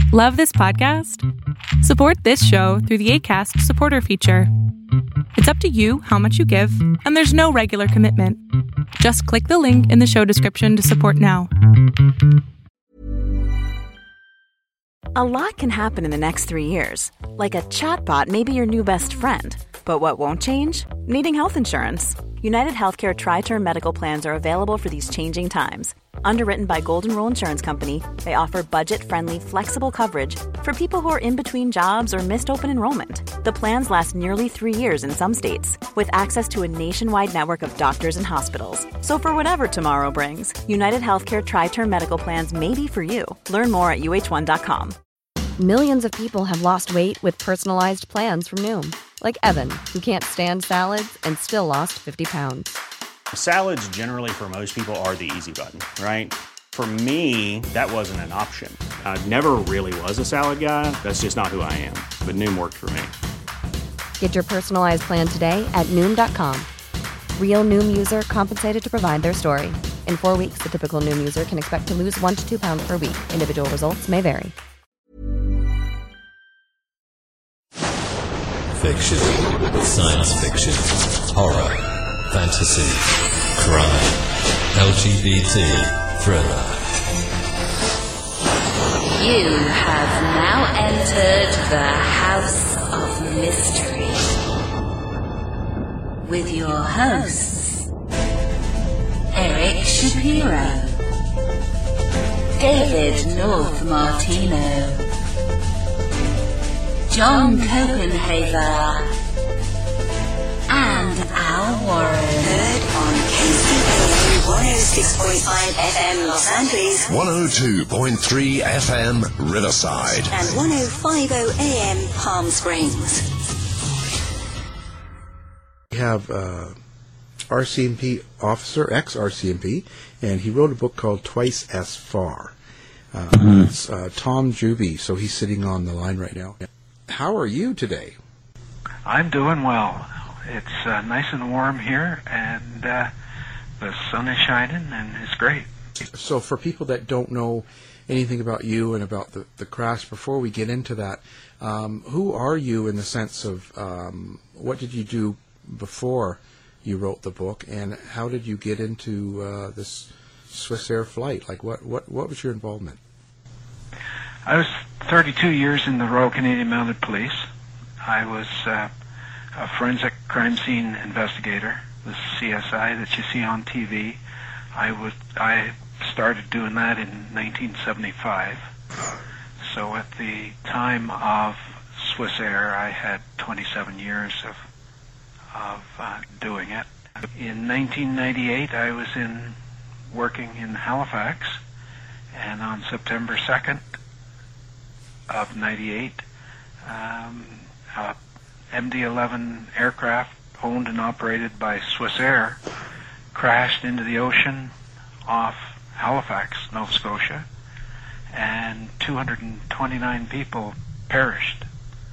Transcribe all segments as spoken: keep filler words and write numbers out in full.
Love this podcast? Support this show through the Acast supporter feature. It's up to you how much you give, and there's no regular commitment. Just click the link in the show description to support now. A lot can happen in the next three years. Like a chatbot may be your new best friend. But what won't change? Needing health insurance. United Healthcare Tri-Term Medical Plans are available for these changing times. Underwritten by Golden Rule Insurance Company, they offer budget-friendly, flexible coverage for people who are in between jobs or missed open enrollment. The plans last nearly three years in some states, with access to a nationwide network of doctors and hospitals. So for whatever tomorrow brings, United Healthcare Tri-Term Medical Plans may be for you. Learn more at U H one dot com. Millions of people have lost weight with personalized plans from Noom. Like Evan, who can't stand salads and still lost fifty pounds. Salads generally for most people are the easy button, right? For me, that wasn't an option. I never really was a salad guy. That's just not who I am. But Noom worked for me. Get your personalized plan today at Noom dot com. Real Noom user compensated to provide their story. In four weeks, the typical Noom user can expect to lose one to two pounds per week. Individual results may vary. Fiction, science fiction, horror, fantasy, crime, L G B T, thriller. You have now entered the House of Mystery with your hosts, Eric Shapiro, David North Martino, John Copenhaver, and Al Warren. Heard on K C K one oh six point five F M Los Angeles, one oh two point three F M Riverside, and one oh five point oh A M Palm Springs. We have uh, R C M P officer, ex-R C M P, and he wrote a book called Twice as Far. Uh, mm-hmm. It's uh, Tom Juby, so he's sitting on the line right now. How are you today? I'm doing well. It's uh, nice and warm here, and uh, the sun is shining, and it's great. So for people that don't know anything about you and about the, the crafts, before we get into that, um, who are you in the sense of um, what did you do before you wrote the book, and how did you get into uh, this Swissair flight? Like, what, what, what was your involvement? I was thirty-two years in the Royal Canadian Mounted Police. I was uh, a forensic crime scene investigator, the C S I that you see on T V. I was I started doing that in nineteen seventy-five. So at the time of Swissair, I had twenty-seven years of of uh, doing it. In nineteen ninety-eight, I was in working in Halifax, and on September second of ninety-eight, um, a M D eleven aircraft owned and operated by Swissair crashed into the ocean off Halifax, Nova Scotia, and two hundred twenty-nine people perished.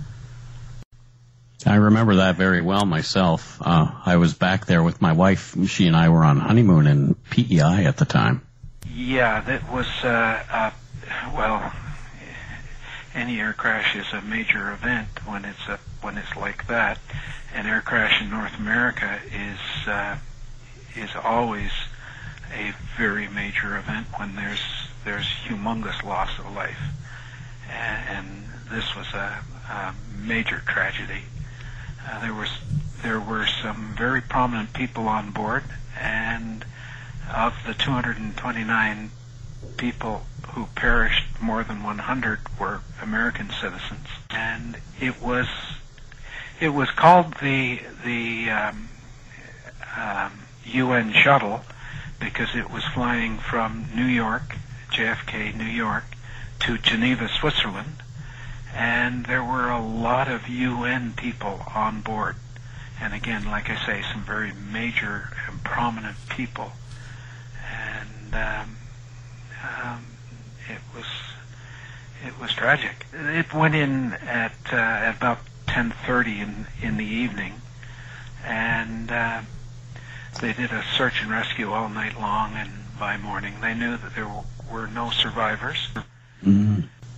I remember that very well myself. Uh, I was back there with my wife. She and I were on honeymoon in P E I at the time. Yeah, that was, uh, uh, well, any air crash is a major event when it's a, when it's like that. An air crash in North America is uh, is always a very major event when there's there's humongous loss of life, and, and this was a, a major tragedy. Uh, there was there were some very prominent people on board, and of the two hundred twenty-nine people who perished, more than one hundred were American citizens, and it was it was called the the um, um, U N shuttle because it was flying from New York, J F K, New York, to Geneva, Switzerland, and there were a lot of U N people on board, and again, like I say, some very major and prominent people, and um, um, it was it was tragic. It went in at, uh, at about ten thirty in in the evening, and uh, they did a search and rescue all night long, and by morning they knew that there were no survivors. Mm-hmm.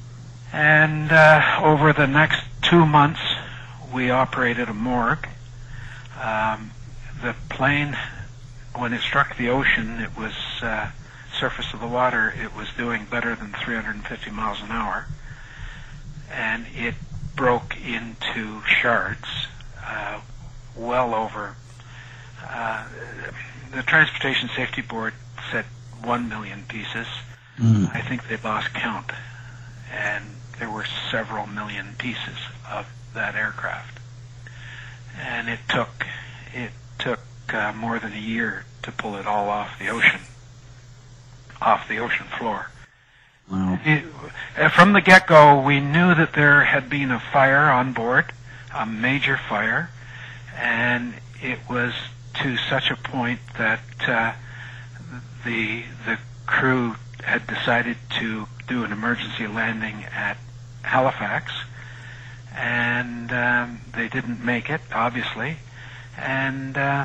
And uh, over the next two months, we operated a morgue. Um, the plane, when it struck the ocean, it was uh, surface of the water, it was doing better than three hundred fifty miles an hour. And it broke into shards, uh, well over. Uh, the Transportation Safety Board said one million pieces. Mm. I think they lost count. And there were several million pieces of that aircraft. And it took it took uh, more than a year to pull it all off the ocean, off the ocean floor. Wow. It, uh, from the get-go, we knew that there had been a fire on board, a major fire, and it was to such a point that uh, the the crew had decided to do an emergency landing at Halifax, and um, they didn't make it, obviously, and uh,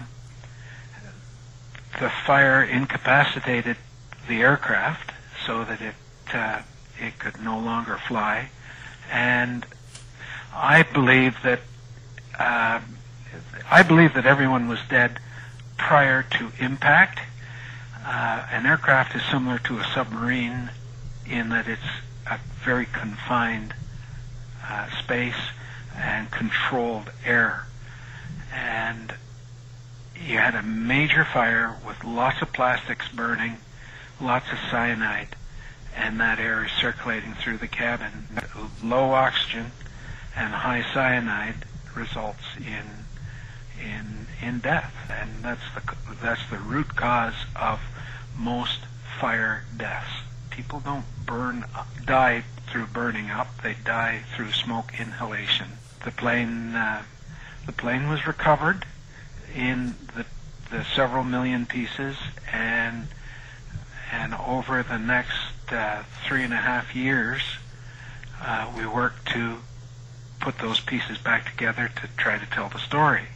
the fire incapacitated the aircraft so that it uh, it could no longer fly, and I believe that uh, I believe that everyone was dead prior to impact. Uh, an aircraft is similar to a submarine in that it's a very confined uh, space and controlled air. And you had a major fire with lots of plastics burning, lots of cyanide, and that air is circulating through the cabin. Low oxygen and high cyanide results in in in death, and that's the that's the root cause of most fire deaths. People don't burn up, die through burning up; they die through smoke inhalation. The plane uh, the plane was recovered in the the several million pieces, and and over the next uh, three and a half years, uh, we worked to put those pieces back together to try to tell the story.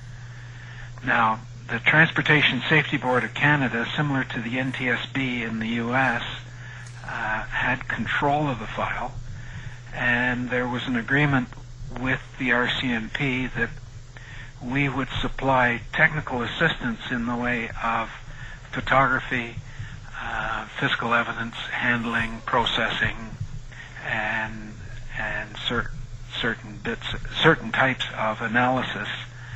Now, the Transportation Safety Board of Canada, similar to the N T S B in the U S, uh, had control of the file, and there was an agreement with the R C M P that we would supply technical assistance in the way of photography, uh, physical evidence handling, processing, and and cer- certain bits, certain types of analysis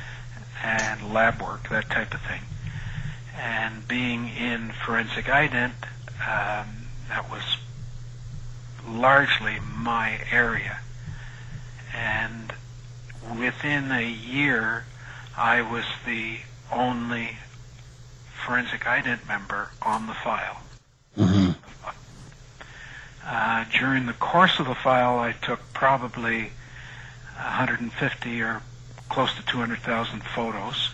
and lab work, that type of thing. And being in forensic ident, um, that was largely my area. And within a year, I was the only forensic ident member on the file. Mm-hmm. Uh, during the course of the file, I took probably one hundred fifty or close to two hundred thousand photos.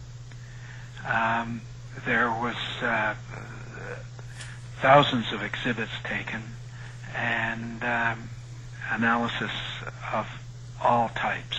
Um, there was uh, thousands of exhibits taken, and um, analysis of all types.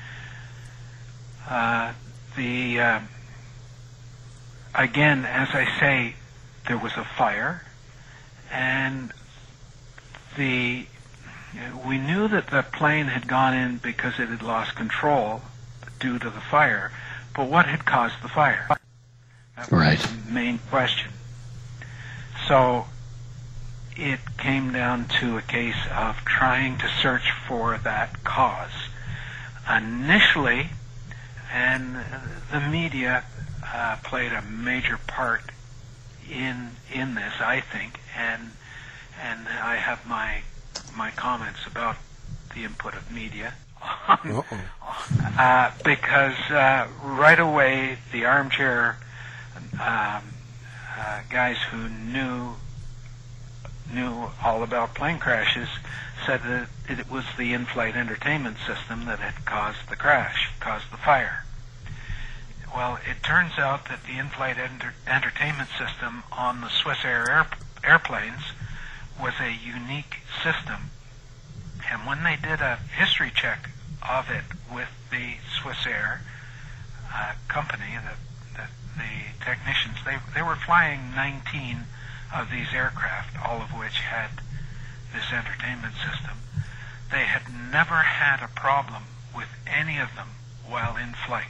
Uh, the uh, again, as I say, there was a fire, and the we knew that the plane had gone in because it had lost control due to the fire, but what had caused the fire? That right. was the main question. So it came down to a case of trying to search for that cause. Initially, and the media uh, played a major part in in this, I think, and and I have my my comments about the input of media. uh, because uh, right away the armchair um, uh, guys who knew knew all about plane crashes said that it was the in-flight entertainment system that had caused the crash, caused the fire. Well, it turns out that the in-flight enter- entertainment system on the Swissair air- airplanes was a unique system. And when they did a history check of it with the Swissair uh, company, the, the, the technicians, they they were flying nineteen of these aircraft, all of which had this entertainment system. never had a problem with any of them while in flight.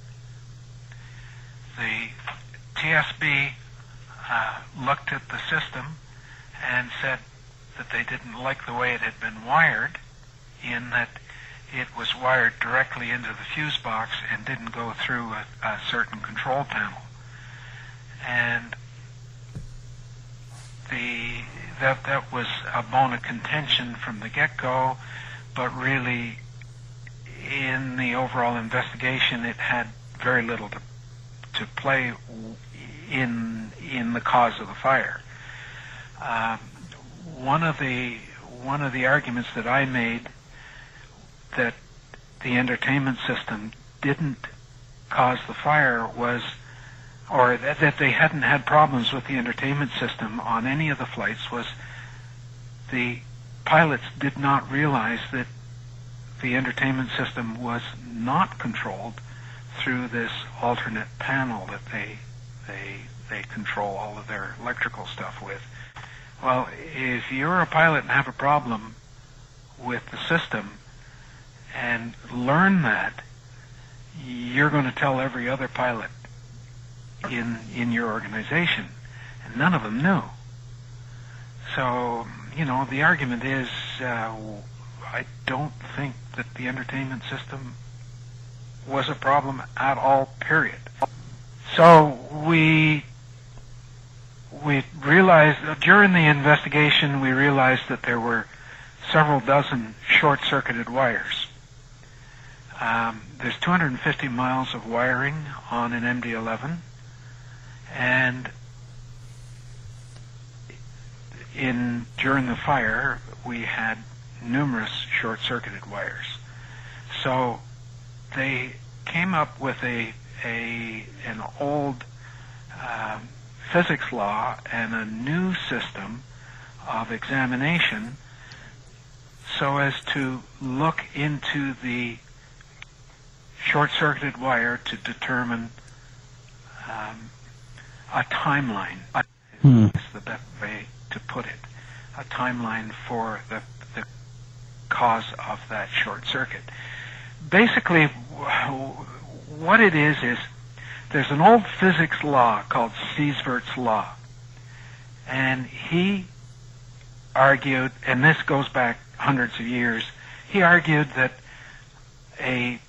The T S B uh, looked at the system and said that they didn't like the way it had been wired, in that it was wired directly into the fuse box and didn't go through a, a certain control panel. And the that that was a bone of contention from the get-go, but really in the overall investigation it had very little to to play in in the cause of the fire. Um, one of the one of the arguments that I made that the entertainment system didn't cause the fire was, or that, that they hadn't had problems with the entertainment system on any of the flights, was the pilots did not realize that the entertainment system was not controlled through this alternate panel that they they they control all of their electrical stuff with. Well, if you're a pilot and have a problem with the system and learn that, you're going to tell every other pilot in in your organization, and none of them knew. So, you know, the argument is, uh, I don't think that the entertainment system was a problem at all, period. So we we realized, during the investigation, we realized that there were several dozen short-circuited wires. Um, there's two hundred fifty miles of wiring on an M D eleven, and in during the fire we had numerous short-circuited wires. So they came up with a a an old uh, physics law and a new system of examination so as to look into the short-circuited wire to determine um, a timeline. Hmm. Is the best way to put it. A timeline for the the cause of that short circuit. Basically, what it is is there's an old physics law called Siesvert's law, and he argued, and this goes back hundreds of years, he argued that a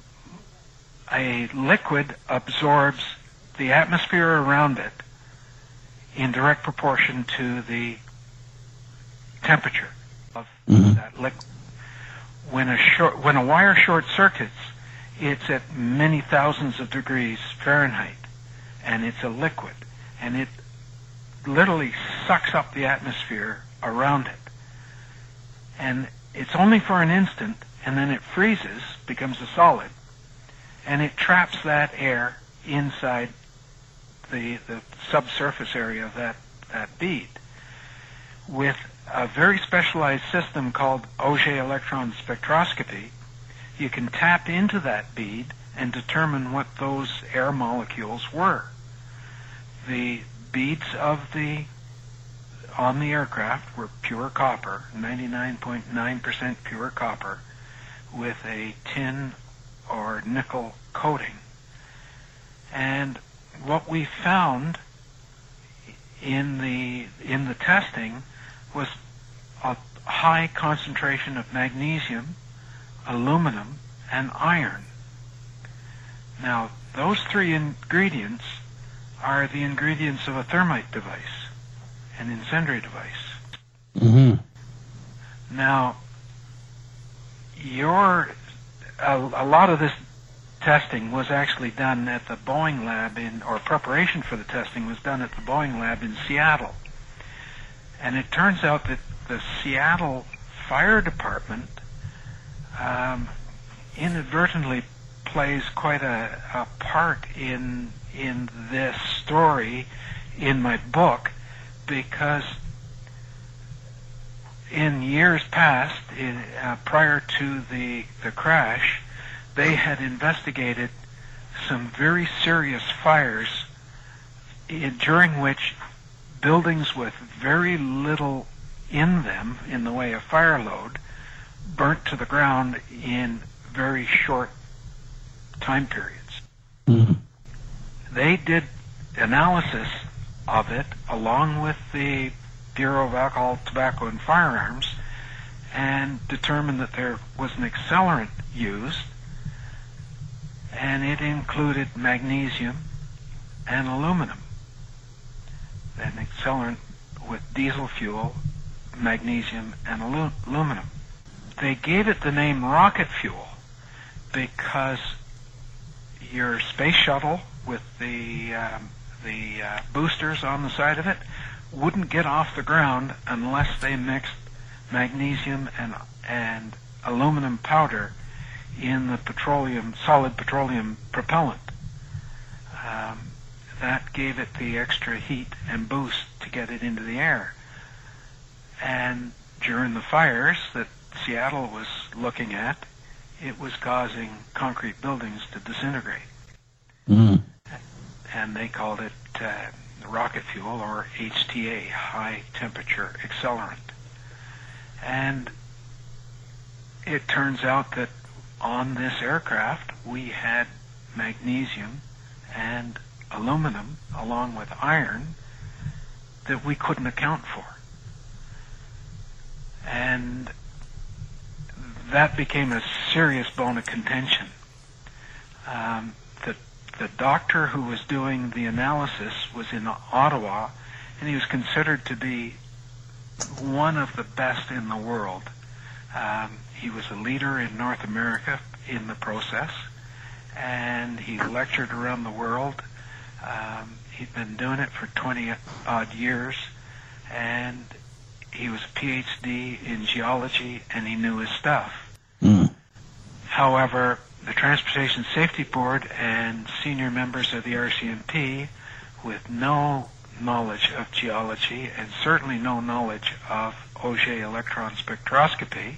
a liquid absorbs the atmosphere around it in direct proportion to the temperature of mm-hmm. that liquid. When a short, when a wire short circuits, it's at many thousands of degrees Fahrenheit, and it's a liquid, and it literally sucks up the atmosphere around it. And it's only for an instant, and then it freezes, becomes a solid, and it traps that air inside the the subsurface area of that, that bead. With a very specialized system called Auger electron spectroscopy, you can tap into that bead and determine what those air molecules were. The beads of the on the aircraft were pure copper, ninety-nine point nine percent pure copper, with a tin or nickel coating. And what we found in the in the testing was a high concentration of magnesium, aluminum, and iron. Now, those three ingredients are the ingredients of a thermite device, an incendiary device. Mm-hmm. Now, your a, a lot of this testing was actually done at the Boeing lab in, or preparation for the testing was done at the Boeing lab in Seattle. And it turns out that the Seattle Fire Department um, inadvertently plays quite a, a part in in this story in my book, because in years past, in, uh, prior to the the crash, they had investigated some very serious fires in, during which buildings with very little in them in the way of fire load burnt to the ground in very short time periods. Mm-hmm. They did analysis of it along with the Bureau of Alcohol, Tobacco, and Firearms, and determined that there was an accelerant used, and it included magnesium and aluminum. An accelerant with diesel fuel, magnesium, and alu- aluminum. They gave it the name rocket fuel because your space shuttle with the um, the uh, boosters on the side of it wouldn't get off the ground unless they mixed magnesium and and aluminum powder in the petroleum solid petroleum propellant. Um, that gave it the extra heat and boost to get it into the air. And during the fires that Seattle was looking at, it was causing concrete buildings to disintegrate. Mm. And they called it uh, rocket fuel, or H T A, high temperature accelerant. And it turns out that on this aircraft we had magnesium and aluminum along with iron that we couldn't account for. And that became a serious bone of contention. Um, the, the doctor who was doing the analysis was in Ottawa, and he was considered to be one of the best in the world. Um, he was a leader in North America in the process, and he lectured around the world. Um, he'd been doing it for twenty odd years, and he was a P H D in geology, and he knew his stuff. Mm. However, the Transportation Safety Board and senior members of the R C M P, with no knowledge of geology and certainly no knowledge of Auger electron spectroscopy,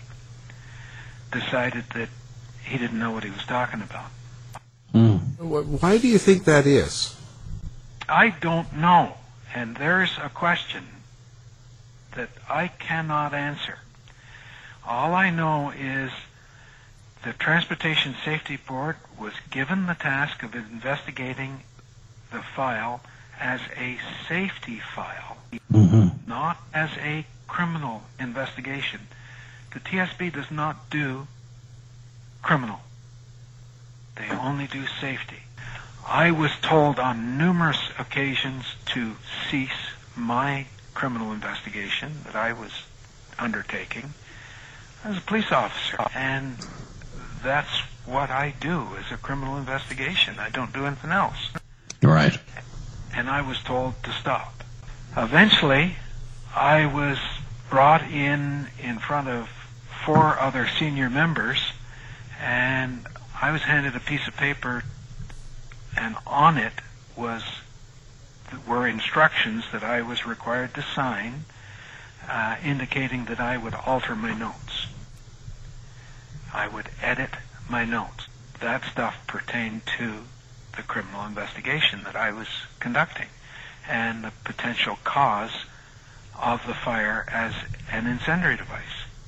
decided that he didn't know what he was talking about. Mm. Why do you think that is? I don't know, and there's a question that I cannot answer. All I know is the Transportation Safety Board was given the task of investigating the file as a safety file, mm-hmm. not as a criminal investigation. The T S B does not do criminal. They only do safety. I was told on numerous occasions to cease my criminal investigation that I was undertaking as a police officer, and that's what I do as a criminal investigation. I don't do anything else. Right. And I was told to stop. Eventually, I was brought in in front of four other senior members, and I was handed a piece of paper, and on it was were instructions that I was required to sign, uh, indicating that I would alter my notes. I would edit my notes. That stuff pertained to the criminal investigation that I was conducting and the potential cause of the fire as an incendiary device.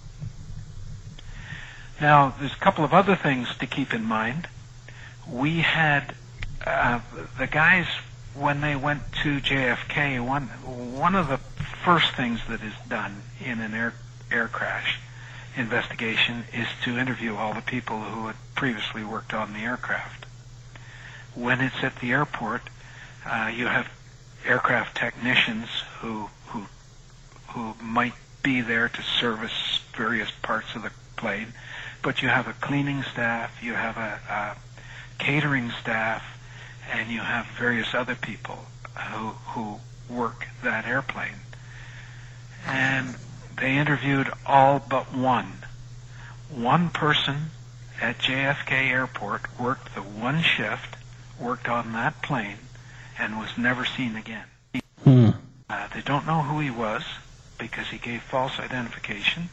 Now, there's a couple of other things to keep in mind. We had uh, the guys, when they went to J F K, one one of the first things that is done in an air air crash investigation is to interview all the people who had previously worked on the aircraft. When it's at the airport, uh, you have aircraft technicians who who who might be there to service various parts of the plane, but you have a cleaning staff, you have a, a catering staff, and you have various other people who who work that airplane. And they interviewed all but one. One person at J F K Airport worked the one shift, worked on that plane, and was never seen again. Hmm. Uh, they don't know who he was because he gave false identification.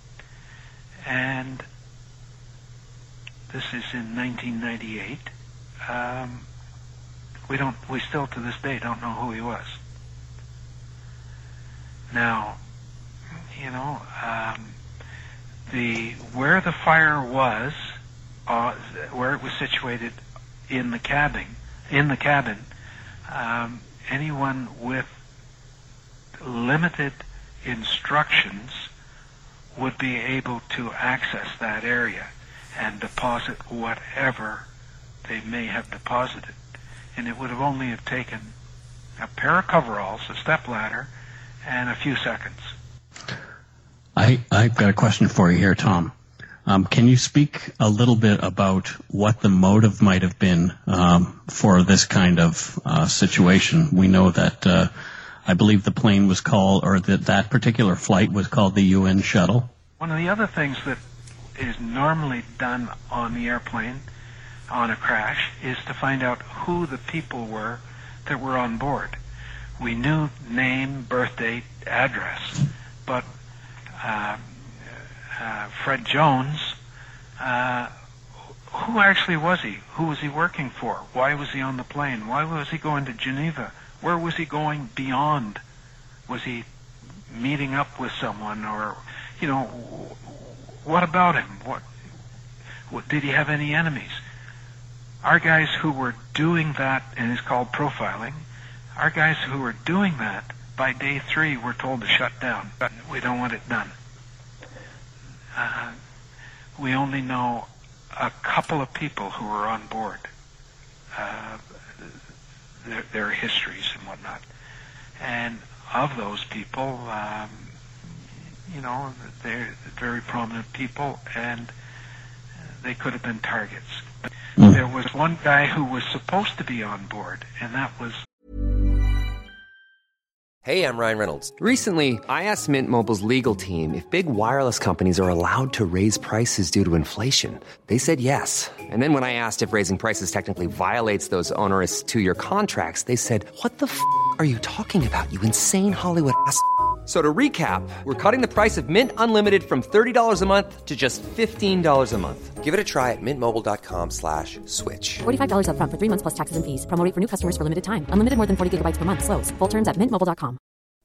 And this is in nineteen ninety-eight. Um, we don't, we still to this day don't know who he was. Now, you know, um, the where the fire was, uh, where it was situated in the cabin, in the cabin, um, anyone with limited instructions would be able to access that area and deposit whatever they may have deposited. And it would have only have taken a pair of coveralls, a stepladder, and a few seconds. I, I've got a question for you here, Tom. Um, can you speak a little bit about what the motive might have been um, for this kind of uh, situation? We know that uh, I believe the plane was called, or that that particular flight was called the U N shuttle. One of the other things that is normally done on the airplane, on a crash, is to find out who the people were that were on board. We knew name, birth date, address, but uh, uh, Fred Jones, uh, who actually was he? Who was he working for? Why was he on the plane? Why was he going to Geneva? Where was he going beyond? Was he meeting up with someone, or, you know, what about him? What, what did he have any enemies? Our guys who were doing that, and it's called profiling, our guys who were doing that, by day three were told to shut down. We don't want it done. Uh, we only know a couple of people who were on board, uh, their, their histories and whatnot. And of those people, um, you know, they're very prominent people, and they could have been targets. But mm. there was one guy who was supposed to be on board, and that was... Hey, I'm Ryan Reynolds. Recently, I asked Mint Mobile's legal team if big wireless companies are allowed to raise prices due to inflation. They said yes. And then when I asked if raising prices technically violates those onerous two-year contracts, they said, what the f*** are you talking about, you insane Hollywood ass f- So to recap, we're cutting the price of Mint Unlimited from thirty dollars a month to just fifteen dollars a month. Give it a try at mintmobile.com slash switch. forty-five dollars up front for three months plus taxes and fees. Promo rate for new customers for limited time. Unlimited more than forty gigabytes per month. Slows full terms at mint mobile dot com.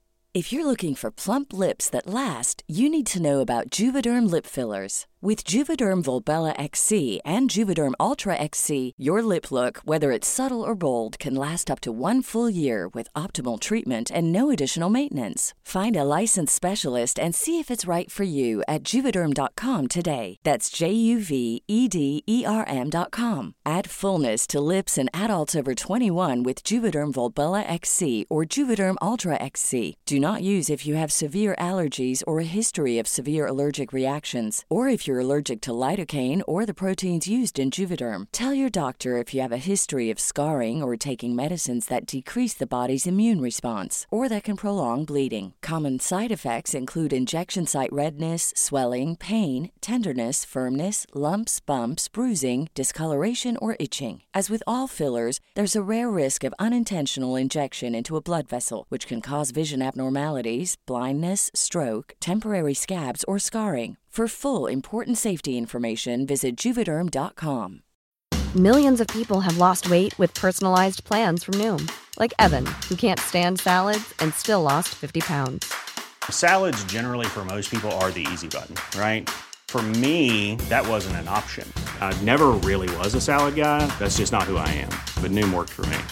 If you're looking for plump lips that last, you need to know about Juvederm lip fillers. With Juvederm Volbella X C and Juvederm Ultra X C, your lip look, whether it's subtle or bold, can last up to one full year with optimal treatment and no additional maintenance. Find a licensed specialist and see if it's right for you at Juvederm dot com today. That's J U V E D E R M dot com. Add fullness to lips in adults over twenty-one with Juvederm Volbella X C or Juvederm Ultra X C. Do not use if you have severe allergies or a history of severe allergic reactions, or if you're allergic to lidocaine or the proteins used in Juvederm. Tell your doctor if you have a history of scarring or taking medicines that decrease the body's immune response or that can prolong bleeding. Common side effects include injection site redness, swelling, pain, tenderness, firmness, lumps, bumps, bruising, discoloration, or itching. As with all fillers, there's a rare risk of unintentional injection into a blood vessel, which can cause vision abnormalities, blindness, stroke, temporary scabs, or scarring. For full, important safety information, visit Juvederm dot com. Millions of people have lost weight with personalized plans from Noom. Like Evan, who can't stand salads and still lost fifty pounds. Salads generally for most people are the easy button, right? For me, that wasn't an option. I never really was a salad guy. That's just not who I am. But Noom worked for me.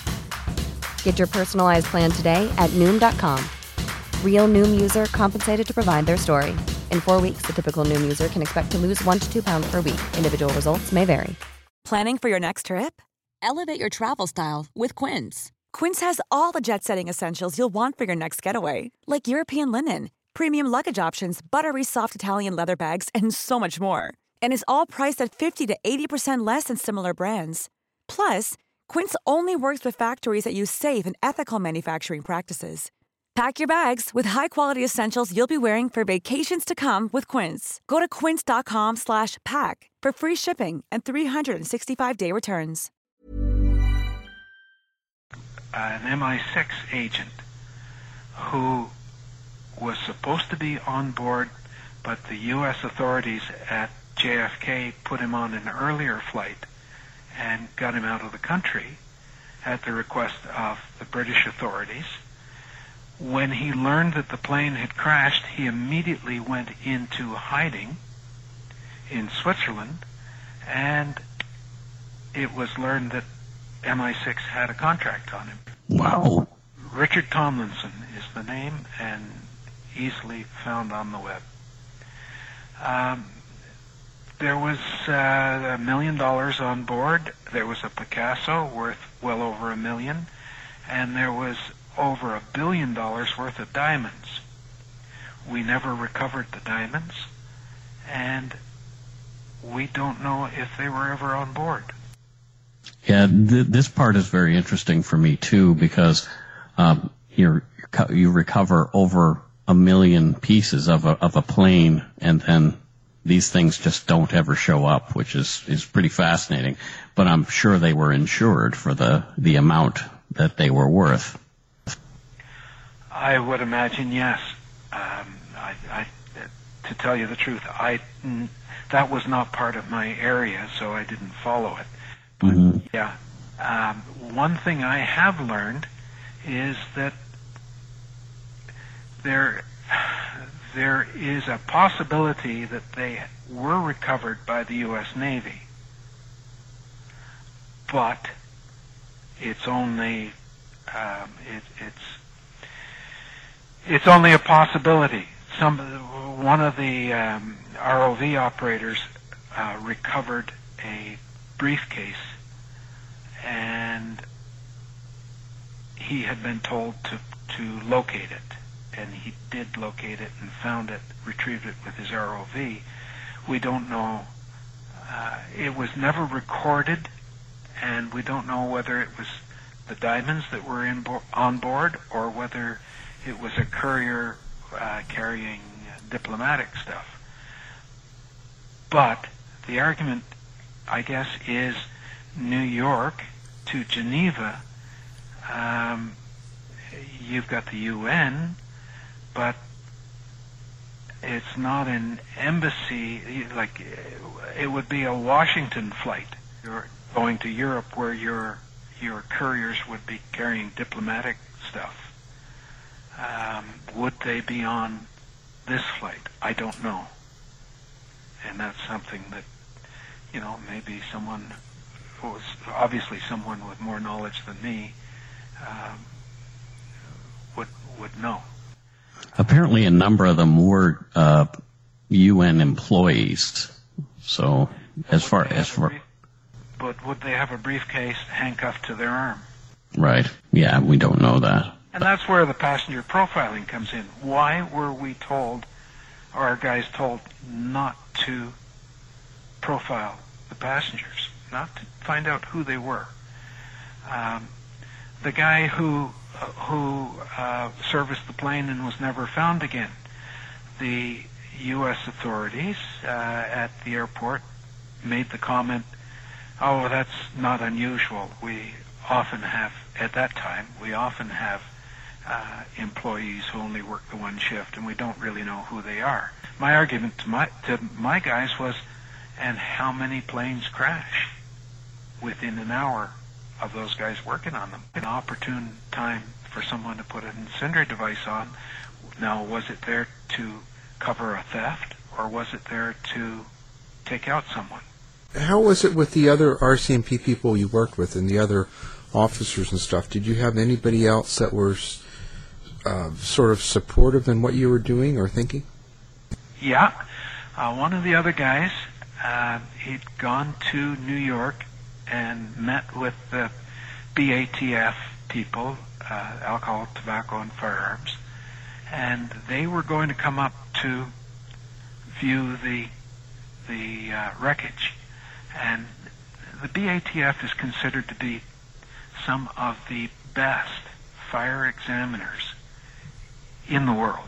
Get your personalized plan today at Noom dot com. Real Noom user compensated to provide their story. In four weeks, the typical Noom user can expect to lose one to two pounds per week. Individual results may vary. Planning for your next trip? Elevate your travel style with Quince. Quince has all the jet-setting essentials you'll want for your next getaway, like European linen, premium luggage options, buttery soft Italian leather bags, and so much more. And is all priced at fifty to eighty percent less than similar brands. Plus, Quince only works with factories that use safe and ethical manufacturing practices. Pack your bags with high-quality essentials you'll be wearing for vacations to come with Quince. Go to quince dot com slash pack for free shipping and three sixty-five day returns. An M I six agent who was supposed to be on board, but the U S authorities at J F K put him on an earlier flight and got him out of the country at the request of the British authorities. When he learned that the plane had crashed, he immediately went into hiding in Switzerland, and it was learned that M I six had a contract on him. Wow. Richard Tomlinson is the name, and easily found on the web. Um, there was uh, a million dollars on board. There was a Picasso worth well over a million, and there was over a billion dollars worth of diamonds. We never recovered the diamonds, and we don't know if they were ever on board. Yeah, th- this part is very interesting for me too, because um, you're, you recover over a million pieces of a of a plane, and then these things just don't ever show up, which is, is pretty fascinating. But I'm sure they were insured for the, the amount that they were worth. I would imagine yes. Um, I, I, to tell you the truth, I that was not part of my area, so I didn't follow it. But mm-hmm. yeah, um, one thing I have learned is that there there is a possibility that they were recovered by the U S Navy, but it's only um, it, it's it's only a possibility. Some one of the um, R O V operators uh, recovered a briefcase, and he had been told to to locate it, and he did locate it and found it, retrieved it with his R O V. We don't know. Uh, it was never recorded, and we don't know whether it was the diamonds that were in bo- on board, or whether it was a courier uh, carrying diplomatic stuff. But the argument, I guess, is New York to Geneva. Um, you've got the U N, but it's not an embassy. Like, it would be a Washington flight. You're going to Europe, where your your couriers would be carrying diplomatic stuff. Um, would they be on this flight? I don't know. And that's something that, you know, maybe someone who was obviously someone with more knowledge than me um, would would know. Apparently, a number of them were uh, U N employees. So, as far as far, brief, but would they have a briefcase handcuffed to their arm? Right. Yeah, we don't know that. And that's where the passenger profiling comes in. Why were we told, or our guys told, not to profile the passengers, not to find out who they were? Um, the guy who uh, who uh, serviced the plane and was never found again, the U S authorities uh, at the airport made the comment, "Oh, that's not unusual. We often have, at that time, we often have Uh, employees who only work the one shift, and we don't really know who they are." My argument to my to my guys was, and how many planes crash within an hour of those guys working on them? An opportune time for someone to put an incendiary device on. Now, was it there to cover a theft, or was it there to take out someone? How was it with the other R C M P people you worked with and the other officers and stuff? Did you have anybody else that was Uh, sort of supportive in what you were doing or thinking? Yeah. Uh, one of the other guys, uh, he'd gone to New York and met with the B A T F people, uh, alcohol, tobacco, and firearms, and they were going to come up to view the the uh, wreckage. And the B A T F is considered to be some of the best fire examiners in the world.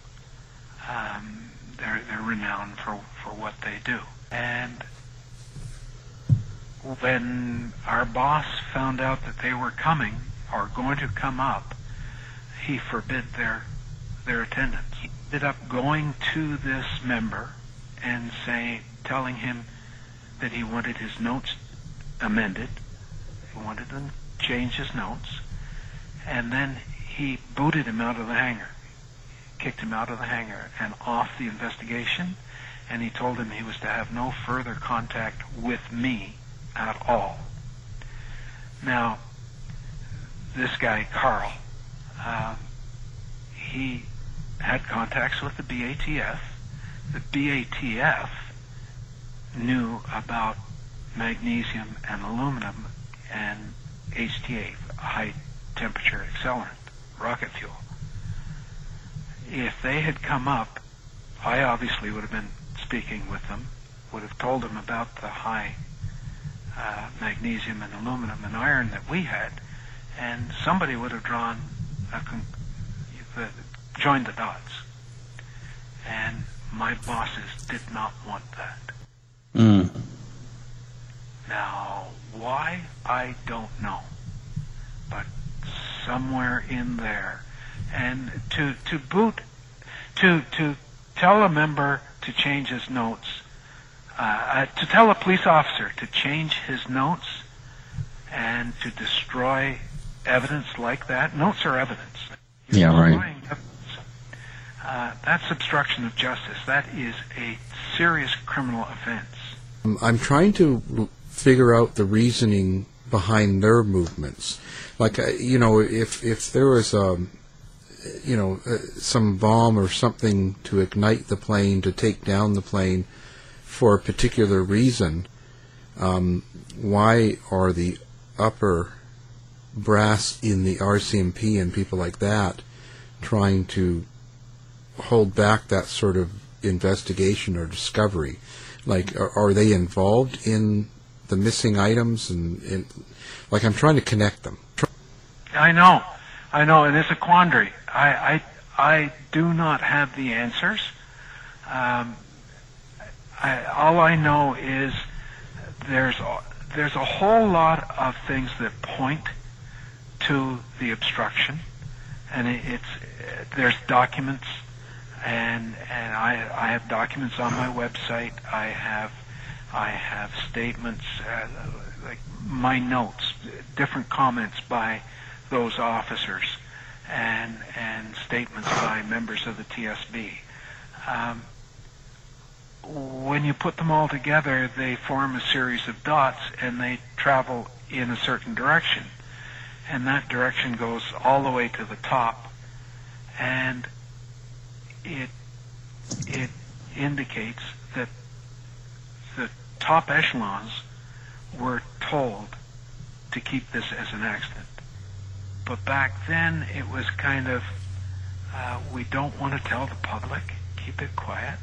Um, they're they're renowned for, for what they do. And when our boss found out that they were coming or going to come up, he forbid their their attendance. He ended up going to this member and say, telling him that he wanted his notes amended. He wanted them to change his notes, and then he booted him out of the hangar. Kicked him out of the hangar and off the investigation, and he told him he was to have no further contact with me at all. Now, this guy, Carl, uh, he had contacts with the B A T F. The B A T F knew about magnesium and aluminum and H T A, high temperature accelerant, rocket fuel. If they had come up, I obviously would have been speaking with them, would have told them about the high uh, magnesium and aluminum and iron that we had, and somebody would have drawn a con- the, joined the dots. And my bosses did not want that. Mm. Now, why? I don't know. But somewhere in there. And to to boot, to to tell a member to change his notes, uh, uh, to tell a police officer to change his notes and to destroy evidence like that. Notes are evidence. You're yeah, right. Evidence. Uh, that's obstruction of justice. That is a serious criminal offense. I'm trying to figure out the reasoning behind their movements. Like, uh, you know, if if there was a, you know, uh, some bomb or something to ignite the plane, to take down the plane for a particular reason, um, why are the upper brass in the R C M P and people like that trying to hold back that sort of investigation or discovery? Like, are, are they involved in the missing items? And, and like, I'm trying to connect them. I know, I know, and it's a quandary. I, I, I do not have the answers. Um, I, all I know is there's there's a whole lot of things that point to the obstruction, and it, it's there's documents. And and I I have documents on my website. I have I have statements, uh, like my notes, different comments by those officers, and and statements by members of the T S B. Um, when you put them all together, they form a series of dots, and they travel in a certain direction, and that direction goes all the way to the top, and it it indicates that the top echelons were told to keep this as an accident. But back then it was kind of, uh, we don't want to tell the public, keep it quiet.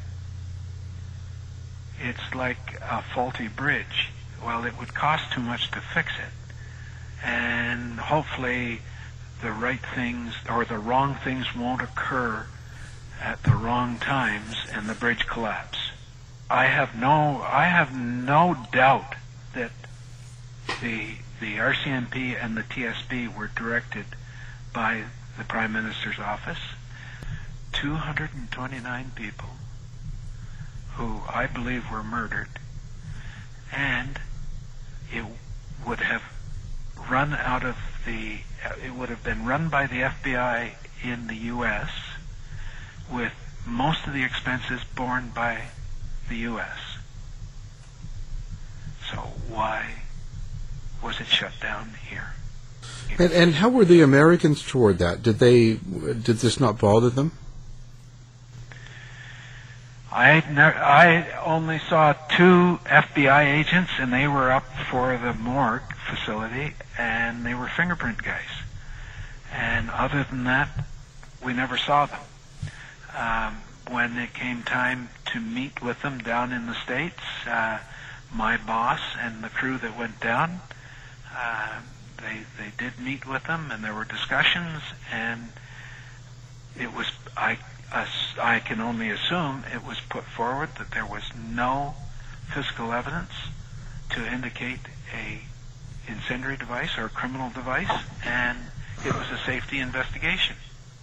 It's like a faulty bridge. Well, it would cost too much to fix it. And hopefully the right things or the wrong things won't occur at the wrong times and the bridge collapse. I have no I have no doubt that the the R C M P and the T S B were directed by the Prime Minister's office. two hundred twenty-nine people who I believe were murdered, and it would have run out of the it would have been run by the F B I in the U S with most of the expenses borne by the U S. So why was it shut down here? And, and how were the Americans toward that? Did they did this not bother them? I ne- I only saw two F B I agents, and they were up for the morgue facility, and they were fingerprint guys. And other than that, we never saw them. Um, when it came time to meet with them down in the States, uh, my boss and the crew that went down, uh, they they did meet with them, and there were discussions, and it was I uh, I can only assume it was put forward that there was no physical evidence to indicate a incendiary device or a criminal device, and it was a safety investigation.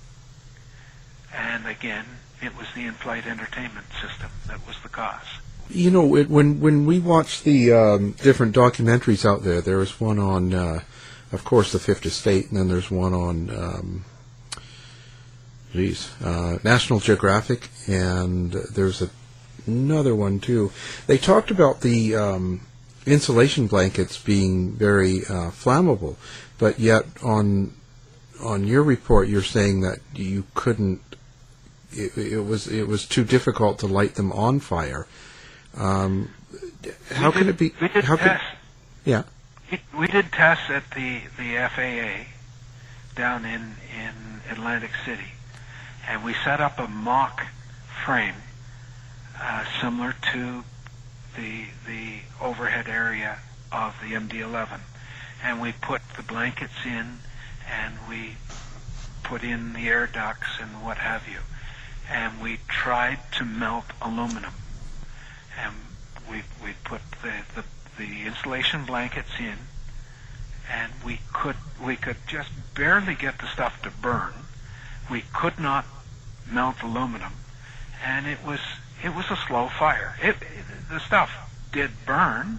And again, it was the in-flight entertainment system that was the cause. You know, it, when when we watch the um, different documentaries out there, there is one on, uh, of course, the Fifth Estate, and then there's one on, um, geez, uh, National Geographic, and there's a another one too. They talked about the um, insulation blankets being very uh, flammable, but yet on on your report you're saying that you couldn't. It, it was it was too difficult to light them on fire. Um, how we could did, it be? We did how tests. Could, yeah. We did tests at the, the F A A down in, in Atlantic City, and we set up a mock frame uh, similar to the the overhead area of the M D eleven, and we put the blankets in, and we put in the air ducts and what have you, and we tried to melt aluminum, and we we put the, the the insulation blankets in, and we could we could just barely get the stuff to burn. We could not melt aluminum, and it was it was a slow fire. It, it the stuff did burn,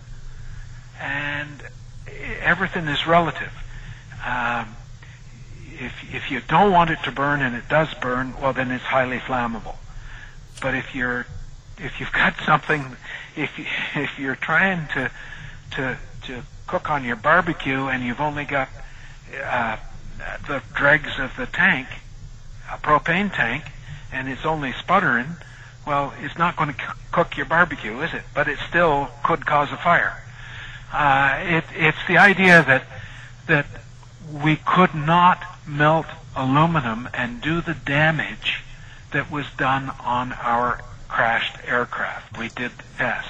and everything is relative. Um, if if you don't want it to burn and it does burn, well then it's highly flammable. But if you're if you've got something, if you, if you're trying to to to cook on your barbecue and you've only got uh, the dregs of the tank, a propane tank, and it's only sputtering, well, it's not going to c- cook your barbecue, is it? But it still could cause a fire. Uh, it, it's the idea that that we could not melt aluminum and do the damage that was done on our crashed aircraft. We did tests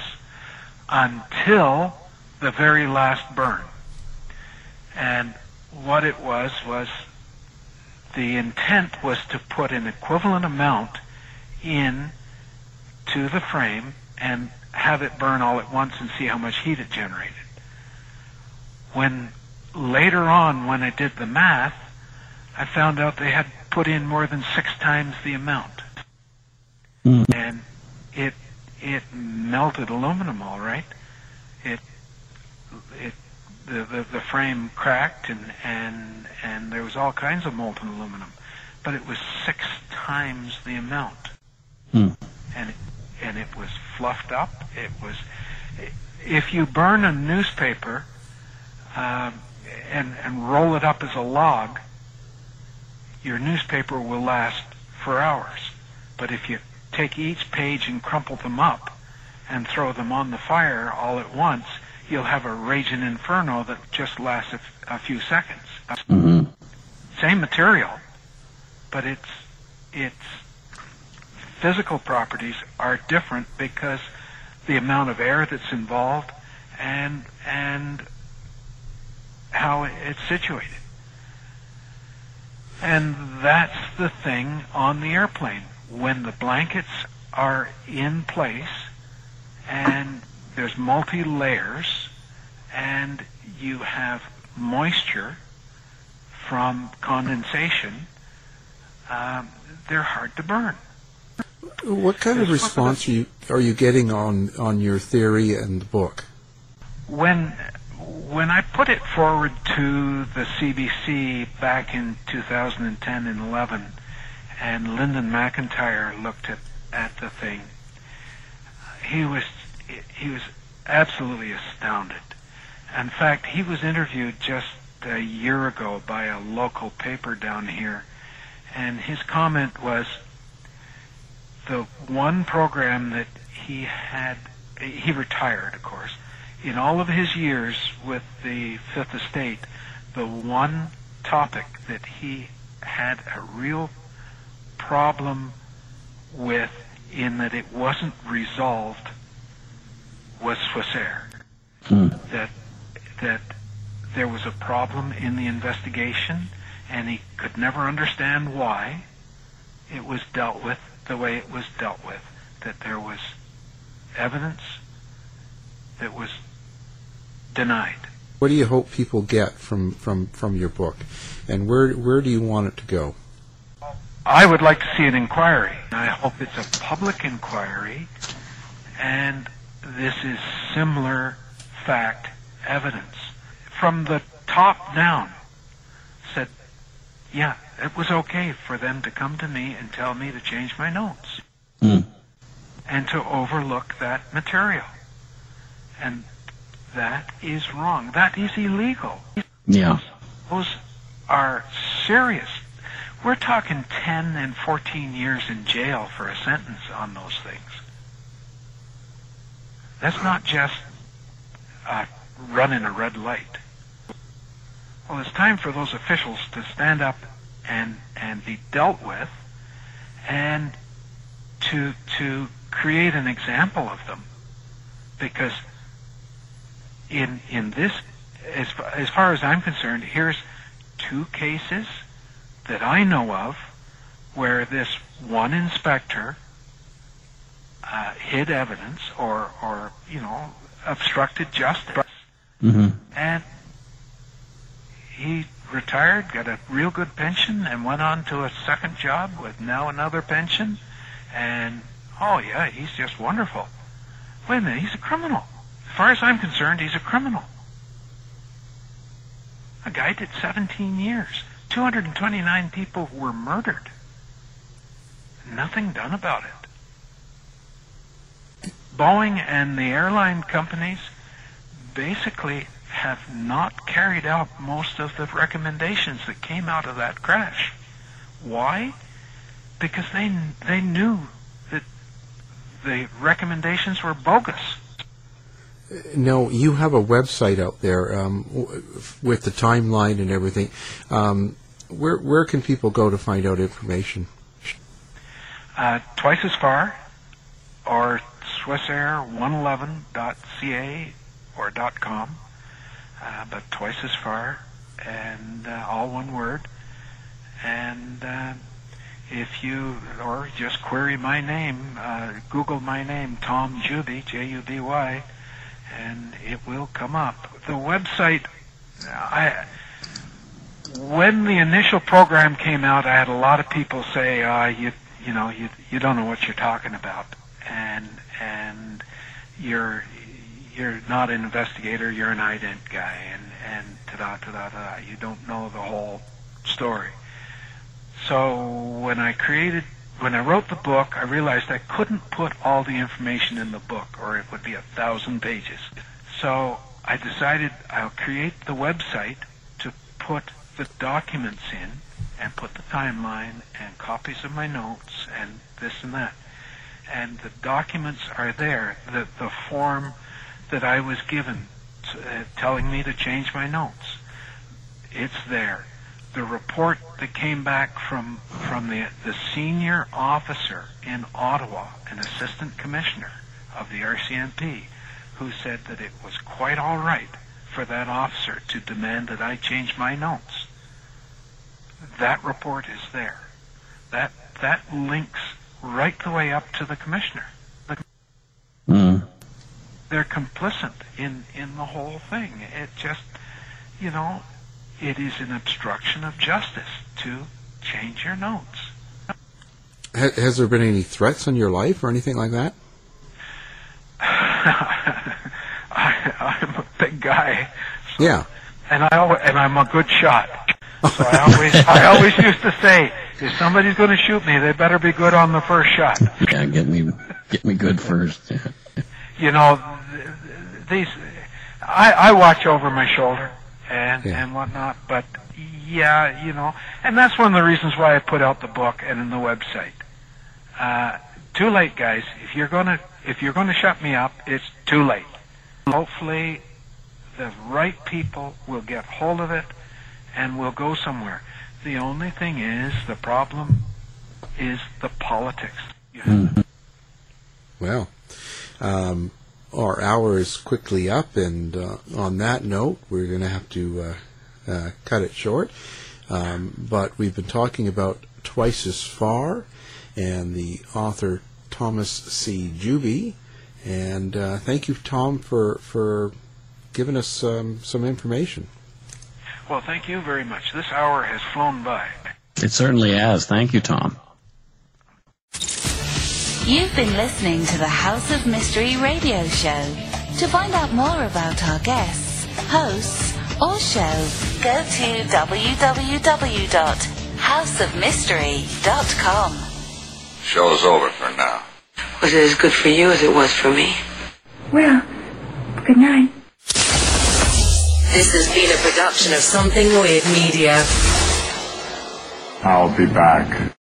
until the very last burn. And what it was was the intent was to put an equivalent amount in to the frame and have it burn all at once and see how much heat it generated. When later on, when I did the math, I found out they had put in more than six times the amount. Mm. And it it melted aluminum all right. It it the, the the frame cracked and and and there was all kinds of molten aluminum, but it was six times the amount. Mm. And it, and it was fluffed up. It was if you burn a newspaper uh, and and roll it up as a log, your newspaper will last for hours. But if you take each page and crumple them up and throw them on the fire all at once, you'll have a raging inferno that just lasts a, f- a few seconds. Mm-hmm. Same material, but its its physical properties are different because the amount of air that's involved and and how it's situated. And that's the thing on the airplane. When the blankets are in place and there's multi-layers and you have moisture from condensation, um, they're hard to burn. What kind of response are you are you getting on, on your theory and the book? When when I put it forward to the C B C back in two thousand ten and eleven, and Lyndon McIntyre looked at, at the thing, he was he was absolutely astounded. In fact, he was interviewed just a year ago by a local paper down here, and his comment was the one program that he had, he retired, of course, in all of his years with the Fifth Estate, the one topic that he had a real problem with in that it wasn't resolved was Swissair. Hmm. That that there was a problem in the investigation and he could never understand why it was dealt with the way it was dealt with. That there was evidence that was denied. What do you hope people get from, from, from your book? And where where do you want it to go? I would like to see an inquiry. I hope it's a public inquiry, and this is similar fact evidence. From the top down, said, yeah, it was okay for them to come to me and tell me to change my notes. Mm. and to overlook that material. And that is wrong. That is illegal. Yeah. Those are serious. We're talking ten and fourteen years in jail for a sentence on those things. That's not just uh, running a red light. Well, it's time for those officials to stand up and and be dealt with, and to to create an example of them, because in in this, as far, as far as I'm concerned, here's two cases that I know of where this one inspector uh, hid evidence or or you know obstructed justice, mm-hmm. and he retired, got a real good pension, and went on to a second job with now another pension, and oh yeah, he's just wonderful. Wait a minute, he's a criminal. As far as I'm concerned, he's a criminal. A guy did seventeen years. two hundred twenty-nine people were murdered. Nothing done about it. Boeing and the airline companies basically have not carried out most of the recommendations that came out of that crash. Why? Because they they knew that the recommendations were bogus. No, you have a website out there um, w- with the timeline and everything. Um, where where can people go to find out information? Uh, twice as far, or swissair one eleven dot c a or .com, uh, but twice as far, and uh, all one word. And uh, if you, or just query my name, uh, Google my name, Tom Juby, J U B Y, and it will come up. The website, I, when the initial program came out, I had a lot of people say, uh, you, you know, you, you don't know what you're talking about, and and you're you're not an investigator, you're an ident guy, and and ta-da, ta-da, ta-da. You don't know the whole story. So when I created, when I wrote the book, I realized I couldn't put all the information in the book, or it would be a thousand pages. So I decided I'll create the website to put the documents in, and put the timeline and copies of my notes and this and that. And the documents are there. The the form that I was given uh, telling me to change my notes, it's there. The report that came back from from the the senior officer in Ottawa, an assistant commissioner of the R C M P, who said that it was quite all right for that officer to demand that I change my notes. That report is there. That that links right the way up to the commissioner. The, mm. They're complicit in, in the whole thing. It just, you know, it is an obstruction of justice to change your notes. Has, has there been any threats on your life or anything like that? I, I'm a big guy. So, yeah. And I always, and I'm a good shot. So I always I always used to say, if somebody's going to shoot me, they better be good on the first shot. Yeah, get me get me good first. You know, these I, I watch over my shoulder and yeah. and whatnot, but yeah, you know, and that's one of the reasons why I put out the book and in the website. Uh, too late, guys. If you're gonna if you're gonna shut me up, it's too late. Hopefully, the right people will get hold of it and we'll go somewhere. The only thing is, the problem is the politics. Mm-hmm. Well, um, our hour is quickly up, and uh, on that note, we're going to have to uh, uh, cut it short. Um, but we've been talking about Twice as Far, and the author Thomas C. Juby. And uh, thank you, Tom, for, for giving us um, some information. Well, thank you very much. This hour has flown by. It certainly has. Thank you, Tom. You've been listening to the House of Mystery radio show. To find out more about our guests, hosts, or show, go to w w w dot house of mystery dot com. Show's over for now. Was it as good for you as it was for me? Well, good night. This has been a production of Something Weird Media. I'll be back.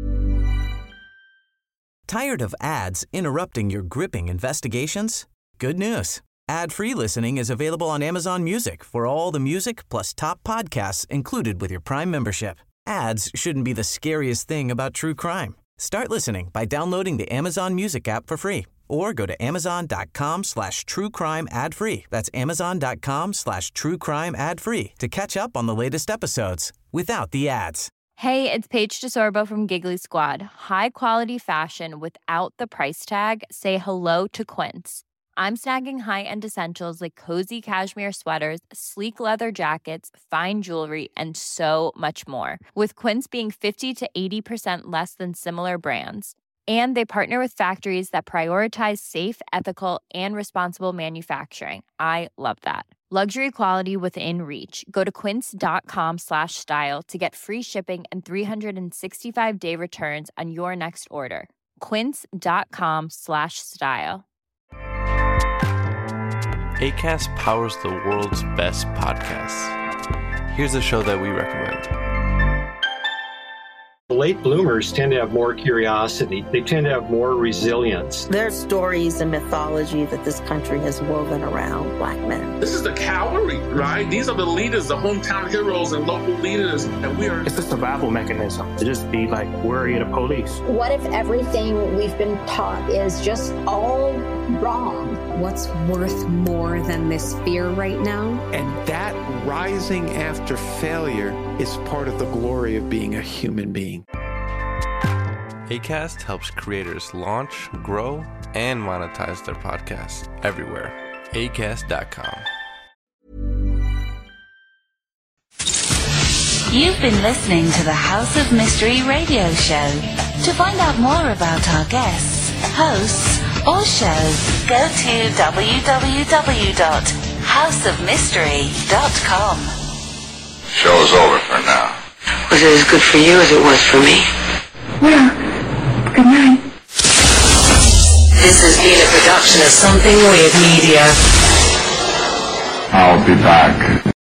Tired of ads interrupting your gripping investigations? Good news. Ad-free listening is available on Amazon Music for all the music plus top podcasts included with your Prime membership. Ads shouldn't be the scariest thing about true crime. Start listening by downloading the Amazon Music app for free or go to amazon.com slash true crime ad free. That's amazon.com slash true crime ad free to catch up on the latest episodes without the ads. Hey, it's Paige DeSorbo from Giggly Squad. High quality fashion without the price tag. Say hello to Quince. I'm snagging high-end essentials like cozy cashmere sweaters, sleek leather jackets, fine jewelry, and so much more. With Quince being fifty to eighty percent less than similar brands. And they partner with factories that prioritize safe, ethical, and responsible manufacturing. I love that. Luxury quality within reach. Go to quince.com slash style to get free shipping and three sixty-five day returns on your next order. Quince.com slash style. Acast powers the world's best podcasts. Here's a show that we recommend. Late bloomers tend to have more curiosity. They tend to have more resilience. There's stories and mythology that this country has woven around black men. This is the cavalry, right? These are the leaders, the hometown heroes and local leaders. And we are... It's a survival mechanism to just be like worry of the police. What if everything we've been taught is just all wrong? What's worth more than this fear right now? And that rising after failure is part of the glory of being a human being. Acast helps creators launch, grow, and monetize their podcasts everywhere. acast dot com. You've been listening to the House of Mystery radio show. To find out more about our guests, hosts, or shows, go to w w w dot house of mystery dot com. Show's over for now. Was it as good for you as it was for me? Well, good night. This has been a production of Something Weird Media. I'll be back.